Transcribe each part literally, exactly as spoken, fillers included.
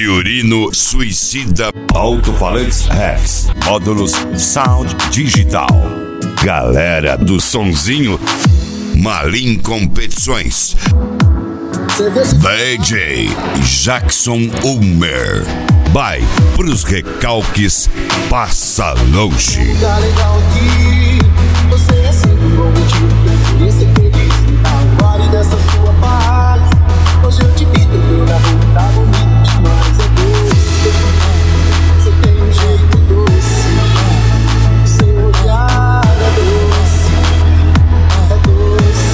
Fiorino Suicida. Alto-falantes Rex. Módulos Sound Digital. Galera do sonzinho. Malim Competições. D J Jackson Ulmer. Vai pros recalques, passa longe. Tá legal aqui, você é sempre bom motivo pra querer ser feliz. Ao vale dessa sua paz, hoje eu te vi tentando na rua, tá bonito demais, é doce. Você tem um jeito doce, seu olhar é doce, é doce.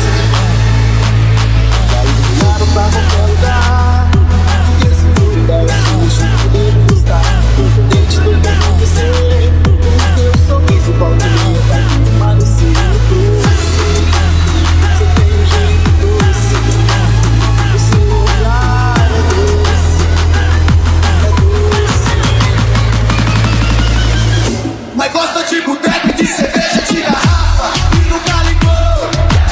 Já iluminaram pra qualquer lugar, porque se for ideia sua, eu poder gostar. Independente do que acontecer, o teu sorriso volta e meia vai permanecer doce. Você tem um jeito doce, o seu olhar é doce, é doce. Mas gosta de boteco, de cerveja, de garrafa e nunca ligou.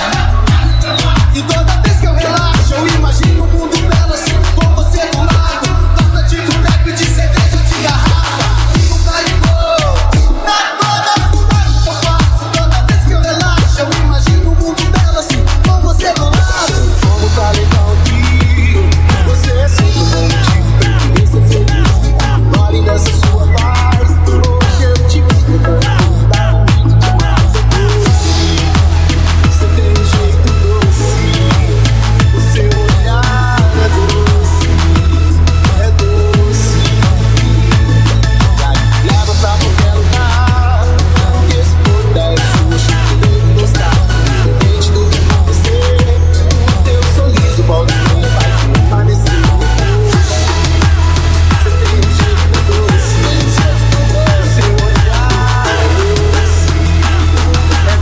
E toda vez que eu relaxo, eu imagino um mundo belo assim, com você do lado. Gosta de boteco, de cerveja, de garrafa e nunca ligou. Na toda fumaça que eu faço, toda vez que eu relaxo, eu imagino um mundo belo assim, com você do lado. Como tá legal aqui, você é sempre um bom motivo pra querer ser feliz. Vale dessa sua paz, hoje eu te vi tentando tá bonito demais, é doce. Você tem um jeito doce, o seu olhar é doce, é doce. Já me leva pra qualquer lugar, porque se for ideia sua, acho que eu devo gostar. Independente do que acontecer, o teu sorriso volta e meia vai permanecer doce. Você tem um jeito doce, o seu olhar é doce, é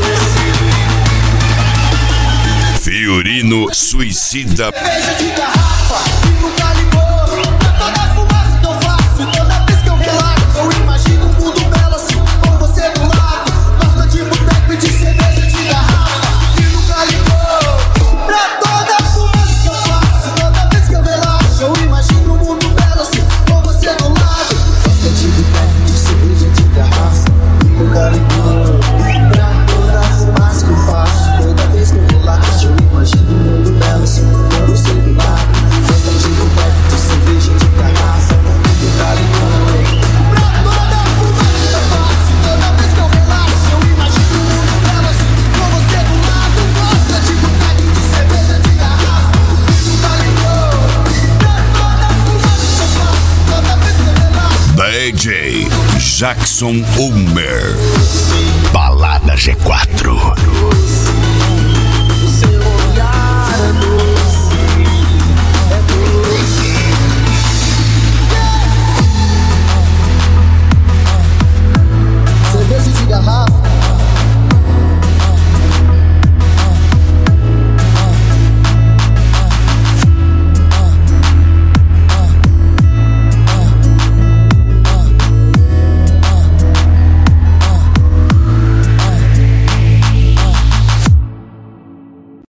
doce. Fiorino Suicida. Cerveja de garrafa e nunca ligou. Toda fumaça que eu faço, e toda vez que eu relaxo, eu imagino um mundo belo assim, com você do lado. Gosta de boteco e de cerveja de garrafa e nunca ligou. Pra toda fumaça que eu faço, e toda vez que eu relaxo, eu imagino um mundo belo assim, com você do lado. Gosta de boteco, de cerveja de garrafa e nunca ligou. Pra toda fumaça que eu faço, toda vez que eu relaxo, eu imagino um mundo belo assim, com você do lado. Gosta de boteco, de cerveja de garrafa e nunca ligou. Pra toda fumaça que eu faço, toda vez que eu relaxo, eu imagino um mundo belo assim, com você do lado. Gosta de boteco, de cerveja de garrafa e nunca ligou. Pra toda fumaça que eu faço, toda vez que eu relaxo. D J Jackson Ulmer. Balada G quatro.